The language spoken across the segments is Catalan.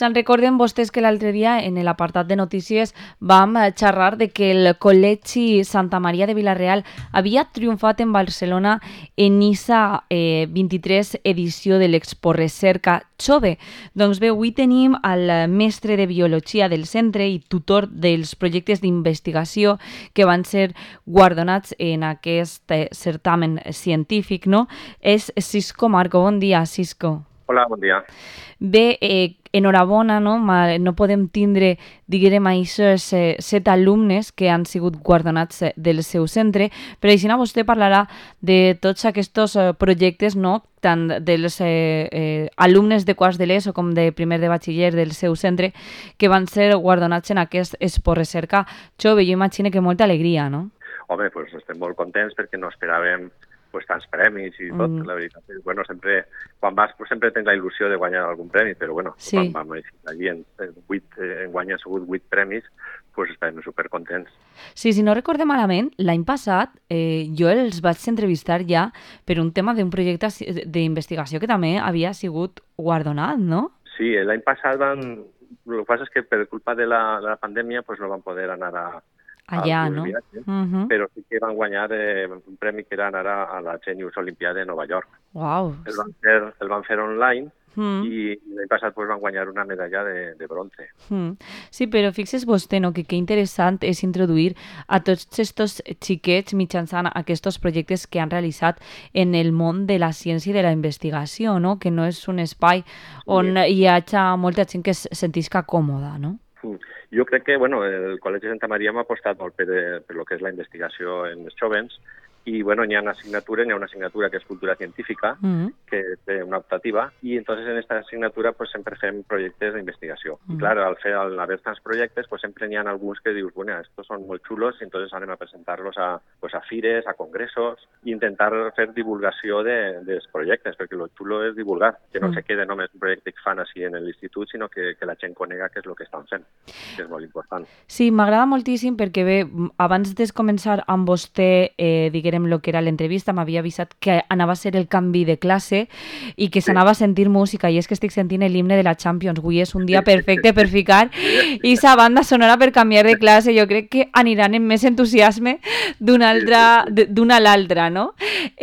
Se'n recorden vostès que l'altre dia en l'apartat de notícies vam xerrar de que el Col·legi Santa Maria de Vila-real havia triomfat en Barcelona en ISA 23 edició de l'Expo Recerca Jove. Doncs bé, avui tenim el mestre de Biologia del centre i tutor dels projectes d'investigació que van ser guardonats en aquest certamen científic, no? És Cisco Marco. Bon dia, Cisco. Hola, bon dia. Bé, enhorabona, no? No podem tindre, diguem això, 7 alumnes que han sigut guardonats del seu centre, però així vostè parlarà de tots aquests projectes, no? Tant dels alumnes de quarts de l'ESO com de primer de batxiller del seu centre, que van ser guardonats en aquest Expo Recerca Jove. Jo imagino que molta alegria, no? Home, doncs estem molt contents perquè no esperàvem tants premis i tot. La veritat és, bueno, sempre, quan vas, sempre tens la il·lusió de guanyar algun premi, però bueno, sí. Quan vam allí en guanyar sigut 8 premis, doncs estem supercontents. Sí, si no recorde malament, l'any passat jo els vaig entrevistar ja per un tema d'un projecte d'investigació que també havia sigut guardonat, no? Sí, l'any passat el que passa és que per culpa de la pandèmia pues no van poder anar allà, no? Viatges, però sí que van guanyar un premi que era anar a la Genius Olympiade de Nova York. Uau! El van fer online i l'any passat van guanyar una medalla de bronze. Sí, però fixes vostè, no, que interessant és introduir a tots aquests xiquets mitjançant aquests projectes que han realitzat en el món de la ciència i de la investigació, no? Que no és un espai on hi hagi molta gent que es sentisca còmoda, no? Jo crec que el Col·legi Santa Maria m'ha apostat molt per lo que és la investigació en els jovens i hi ha una assignatura que és cultura científica, que té una optativa, i entonces en esta asignatura sempre fem projectes d'investigació. I clar, al haver tants projectes, sempre n'hi ha alguns que dius, bueno, estos són molt xulos, i entonces anem a presentar-los a fires, a congressos, i intentar fer divulgació dels projectes, perquè lo xulo és divulgar, que no se quede només un projecte que fan així en l'institut, sinó que la gent conega què és el que estan fent, que és molt important. Sí, m'agrada moltíssim perquè bé, abans de començar amb vostè, diguem, el que era l'entrevista, m'havia avisat que anava a ser el canvi de classe i que s'anava a sentir música, i és que estic sentint l'himne de la Champions. Avui és un dia perfecte per ficar i sa banda sonora per canviar de classe. Jo crec que aniran amb més entusiasme d'una a l'altra, no?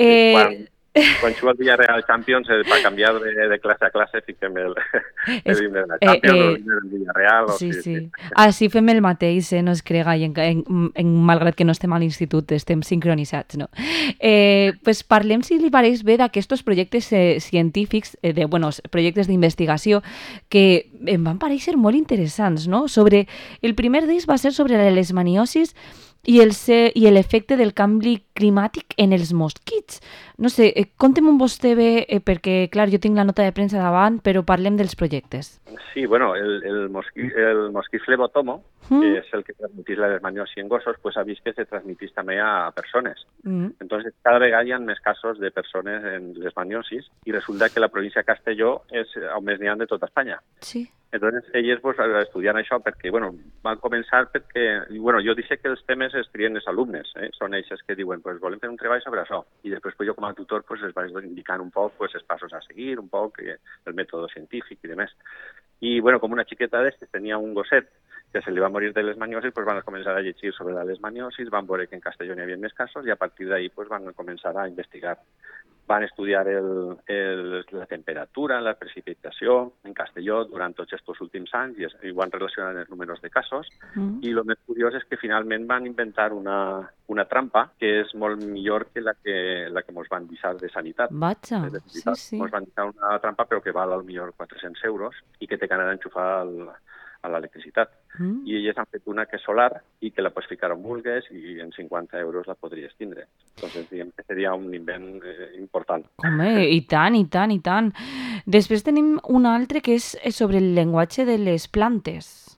Quan juga el Villarreal Champions, per canviar de classe a classe, fiquem l'himne de la Champions o l'himne del Villarreal. Sí. Així fem el mateix, no es crega, i malgrat que no estem a l'institut, estem sincronitzats, no? Pues parlem, si li pareix bé, d'aquests projectes científics, projectes d'investigació, que em van parèixer molt interessants, no? El primer d'ells va ser sobre la leishmaniosi i l'efecte del canvi climàtic en els mosquits. No sé, conta'm vostè bé, perquè, clar, jo tinc la nota de premsa davant, però parlem dels projectes. Sí, el mosquit flebotomo, que és el que transmetís la leishmaniosi en gossos, ha vist que se transmetís també a persones. Entonces, cada vegada hi ha més casos de persones en leishmaniosi i resulta que la província de Castelló és on més n'hi ha de tota Espanya. Sí. Entonces, ells estudiant això perquè, van començar perquè, jo dic que els temes es trien els alumnes, són ells que diuen, volem fer un treball sobre això, i després jo com a tutor les vaig indicant un poc els passos a seguir, un poc el mètode científic i demés. I, com una xiqueta d'estes tenia un gosset que se li va morir de leishmaniosi, van començar a llegir sobre la leishmaniosi, van veure que en Castelló n'hi havia més casos i a partir d'ahí van començar a investigar. Van estudiar la temperatura, la precipitació en Castelló durant tots aquests últims anys i ho han relacionat els números de casos. I el més curiós és que finalment van inventar una trampa que és molt millor que la que ens van deixar de sanitat. Vaja, sí. Ens van deixar una trampa però que val al millor 400 euros i que té que anar a enxufar a l'electricitat. I elles han fet una que és solar i que la pots ficar on vulguis i en 50 euros la podries tindre. Entonces, diguem que seria un invent important. Home, i tant. Després tenim un altre que és sobre el llenguatge de les plantes.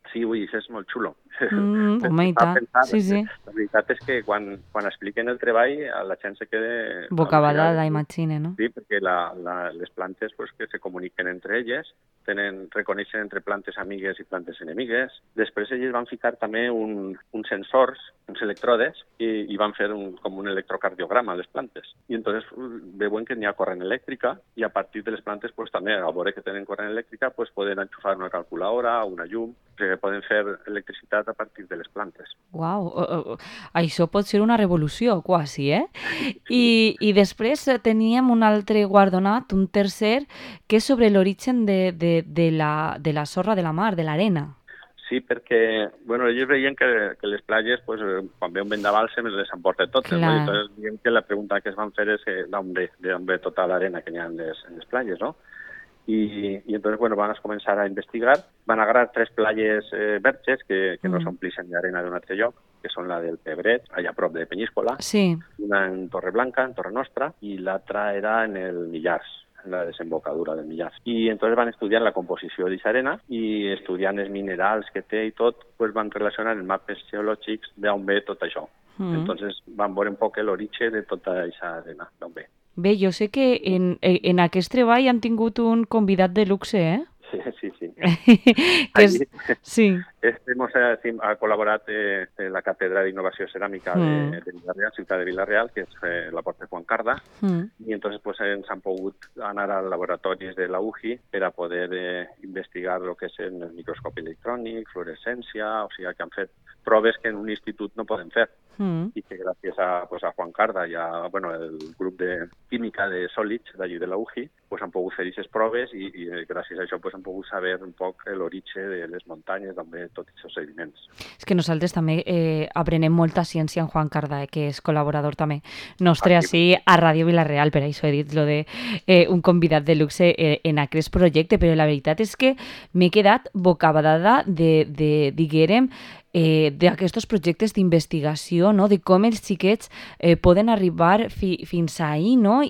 Sí, ui, això és molt xulo. Home, i tant. Sí, sí. La veritat és que quan expliquen el treball la gent se queda... Bocabadada, imagine, no? Sí, perquè les plantes pues, que se comuniquen entre elles, reconeixen entre plantes amigues i plantes enemigues. Després ells van ficar també uns sensors, uns electrodes, i van fer com un electrocardiograma a les plantes. I entonces veuen que n'hi ha corrent elèctrica i a partir de les plantes pues, també, a veure que tenen corrent elèctrica, pues, poden enxufar una calculadora, una llum, que poden fer electricitat a partir de les plantes. Uau, això pot ser una revolució, quasi, eh? I després teníem un altre guardonat, un tercer, que és sobre l'origen de la sorra de la mar, de l'arena. Sí, perquè bueno, ells veien que les platges, pues, quan ve un vendaval, se les emporta totes. No? I entonces veiem que la pregunta que es van fer és d'on ve tota l'arena que n'hi ha en les platges, no? I entonces, bueno, van començar a investigar. Van agarrar 3 platges verges que no s'omplixen d'arena d'un altre lloc, que són la del Pebret, allà a prop de Penyíscola, sí. Una en Torreblanca, en Torre Nostra, i l'altra era en el Millars, en la desembocadura del Millars. I entonces van estudiar la composició d'aquesta arena i estudiant els minerals que té i tot, pues van relacionar els mapes geològics d'on ve tot això. Entonces van veure un poc l'origen de tota aquesta arena, d'on ve. Bé, jo sé que en aquest treball han tingut un convidat de luxe, eh? Sí. Sí. Ha col·laborat la Càtedra d'Innovació Ceràmica de Vila-real, ciutat de Vila-real, que és la porta Juan Carda, i entonces pues, ens han pogut anar als laboratoris de la UJI per a poder investigar el que és el microscopi electrònic, fluorescència, o sigui que han fet proves que en un institut no poden fer. I que gràcies a Juan Carda i a el grup de química de sòlids d'allí de la UJI pues, han pogut fer aquestes proves i gràcies a això pues, han pogut saber un poc l'origen de les muntanyes d'on ve tots aquests sediments. És que nosaltres també aprenem molta ciència en Juan Carda, que és col·laborador també nostre així a Ràdio Vila-real, per això he dit lo de un convidat de luxe en aquest projecte, però la veritat és que m'he quedat bocabadada diguérem, d'aquests projectes d'investigació, no? De com els xiquets poden arribar fins ahí, no?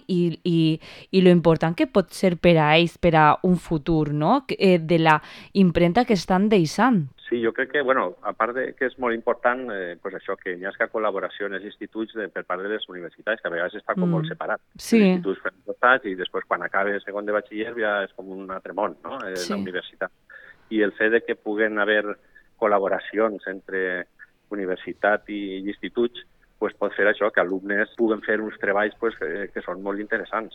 I lo important que pot ser per a ells, per a un futur, no? De la impremta que estan deixant. Sí, jo crec que, a part de que és molt important, pues això, que hi ha col·laboració en els instituts per part de les universitats, que a vegades està com molt separat. Sí. Els instituts fan costats i després quan acaba el segon de batxiller ja és com un altre món, no? Sí. La universitat. I el fet de que puguen haver col·laboracions entre universitat i instituts pues, pot fer això, que alumnes puguen fer uns treballs pues, que són molt interessants.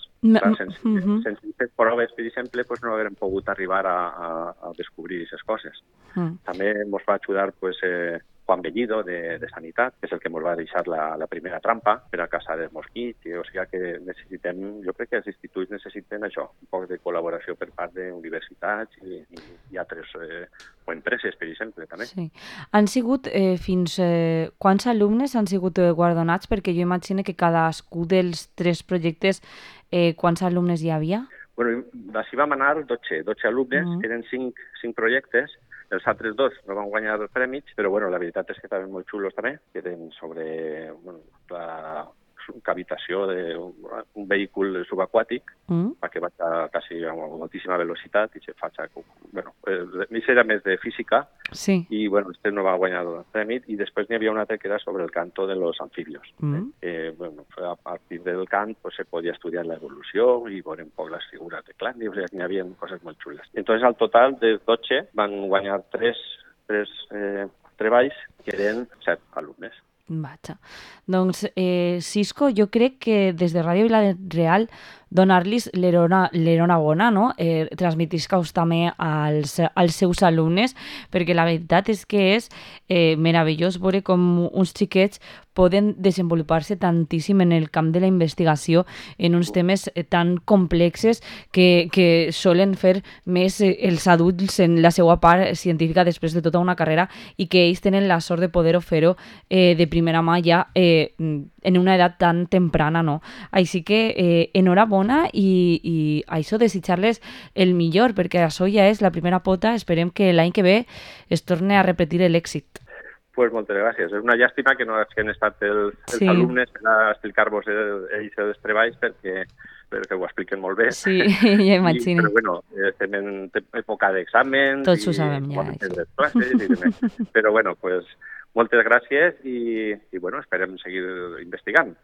Sense fer proves, per exemple, pues, no haguem pogut arribar a descobrir aquestes coses. També ens va ajudar pues, Juan Bellido, de Sanitat, que és el que ens va deixar la primera trampa per a caçar els mosquits. O sigui que necessitem, jo crec que els instituts necessiten això, un poc de col·laboració per part d'universitats i altres o empreses, per exemple, també. Sí. Han sigut fins... quants alumnes han sigut guardonats? Perquè jo imagino que cadascú dels 3 projectes, quants alumnes hi havia? Bueno, així vam anar 12 alumnes, eren 5 projectes. Els altres 2 no van guanyar premis, però la veritat és que estaven molt xulos també, que eren sobre la cavitació d'un vehicle subaquàtic, perquè vaig quasi a moltíssima velocitat i se faig... Això era més de física, sí. I este no va guanyar el premi, i després n'hi havia un altre que era sobre el canto de los anfibios. A partir del cant pues, se podia estudiar la evolució i veure un poc les figures de clànid, o sigui, n'hi havia coses molt xules. Entonces, al total de 12 van guanyar 3 treballs que eren 7 alumnes. Vaja. Doncs, Cisco, jo crec que des de Ràdio Vila-real donar-los l'enhorabona, no? Transmetisca-us també als seus alumnes, perquè la veritat és que és meravellós veure com uns xiquets poden desenvolupar-se tantíssim en el camp de la investigació en uns temes tan complexes que solen fer més els adults en la seva part científica després de tota una carrera i que ells tenen la sort de poder-ho fer-ho de primera mà ja en una edat tan temprana, no? Així que enhorabona i això desitjar-les el millor, perquè això ja és la primera pota. Esperem que l'any que ve es torni a repetir l'èxit. Pues moltes gràcies. És una llàstima que no hagin estat els alumnes per a explicar-vos els treballs perquè ho expliquen molt bé. Sí, ja imagino. Però bueno, estem en època d'exàmens. Tots ho sabem ja, Però bueno, pues moltes gràcies i bueno, esperem seguir investigant.